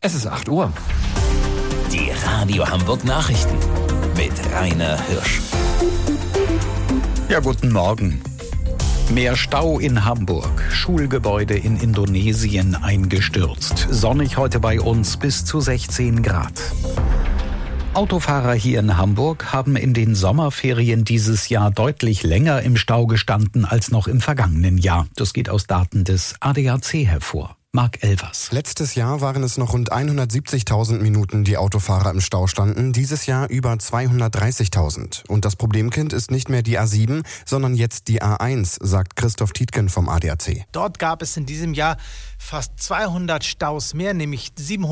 Es ist 8 Uhr. Die Radio Hamburg Nachrichten mit Rainer Hirsch. Ja, guten Morgen. Mehr Stau in Hamburg, Schulgebäude in Indonesien eingestürzt. Sonnig heute bei uns bis zu 16 Grad. Autofahrer hier in Hamburg haben in den Sommerferien dieses Jahr deutlich länger im Stau gestanden als noch im vergangenen Jahr. Das geht aus Daten des ADAC hervor. Marc Elvers. Letztes Jahr waren es noch rund 170.000 Minuten, die Autofahrer im Stau standen. Dieses Jahr über 230.000. Und das Problemkind ist nicht mehr die A7, sondern jetzt die A1, sagt Christoph Tietgen vom ADAC. Dort gab es in diesem Jahr fast 200 Staus mehr, nämlich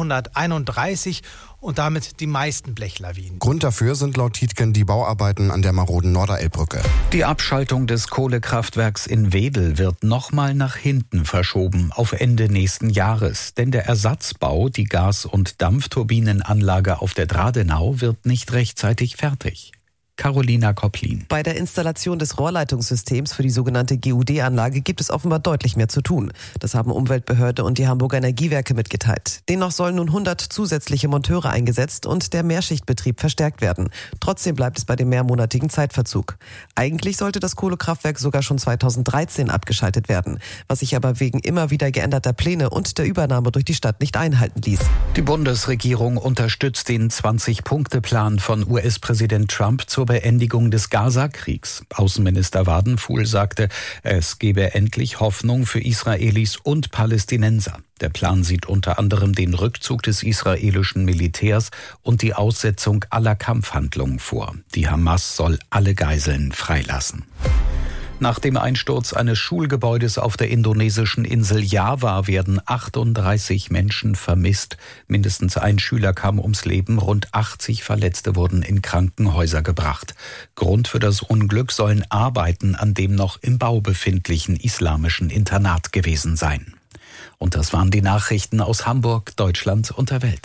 731 und damit die meisten Blechlawinen. Grund dafür sind laut Tietgen die Bauarbeiten an der maroden Norderelbbrücke. Die Abschaltung des Kohlekraftwerks in Wedel wird nochmal nach hinten verschoben, auf Ende nächsten Jahres. Denn der Ersatzbau, die Gas- und Dampfturbinenanlage auf der Dradenau, wird nicht rechtzeitig fertig. Carolina Kopplin. Bei der Installation des Rohrleitungssystems für die sogenannte GUD-Anlage gibt es offenbar deutlich mehr zu tun. Das haben Umweltbehörde und die Hamburger Energiewerke mitgeteilt. Demnach sollen nun 100 zusätzliche Monteure eingesetzt und der Mehrschichtbetrieb verstärkt werden. Trotzdem bleibt es bei dem mehrmonatigen Zeitverzug. Eigentlich sollte das Kohlekraftwerk sogar schon 2013 abgeschaltet werden, was sich aber wegen immer wieder geänderter Pläne und der Übernahme durch die Stadt nicht einhalten ließ. Die Bundesregierung unterstützt den 20-Punkte-Plan von US-Präsident Trump zur Beendigung des Gaza-Kriegs. Außenminister Wadenfuhl sagte, es gebe endlich Hoffnung für Israelis und Palästinenser. Der Plan sieht unter anderem den Rückzug des israelischen Militärs und die Aussetzung aller Kampfhandlungen vor. Die Hamas soll alle Geiseln freilassen. Nach dem Einsturz eines Schulgebäudes auf der indonesischen Insel Java werden 38 Menschen vermisst. Mindestens ein Schüler kam ums Leben, rund 80 Verletzte wurden in Krankenhäuser gebracht. Grund für das Unglück sollen Arbeiten an dem noch im Bau befindlichen islamischen Internat gewesen sein. Und das waren die Nachrichten aus Hamburg, Deutschland und der Welt.